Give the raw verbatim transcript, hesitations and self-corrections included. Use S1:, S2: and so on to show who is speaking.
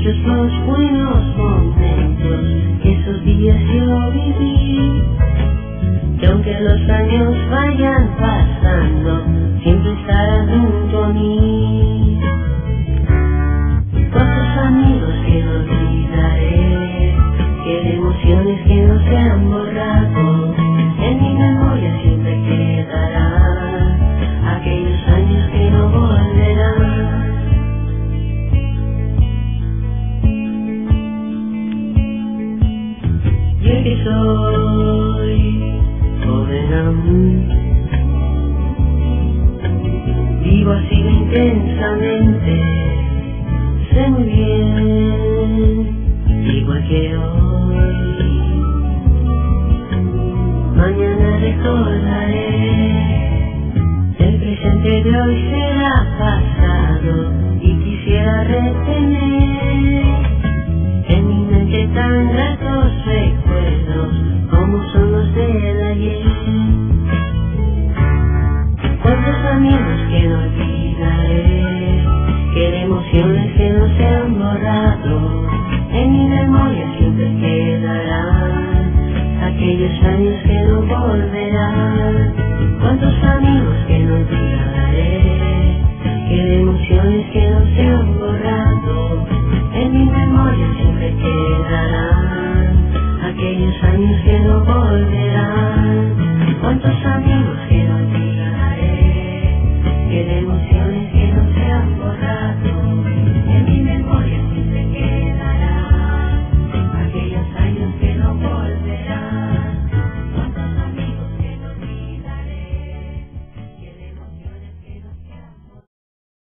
S1: muchos los buenos momentos que esos días yo viví. Y aunque los años vayan pasando, siempre estarán junto a mí. Cuántos amigos que no olvidaré, qué emociones que no se han borrado. En mi memoria siempre quedarán aquellos años que no volverán. Yo que soy joven aún, vivo así de intensamente, sé muy bien, igual que hoy. Mañana recordaré, el presente de hoy será pasado y quisiera retener en mi mente tan gratos recuerdos como son los del ayer. Cuántos amigos que no olvidaré, qué emociones que no se han borrado. En mi memoria siempre quedarán aquellos años que no volverán. Cuántos amigos que no olvidaré, qué emociones que no se han borrado. En mi memoria siempre quedarán aquellos años que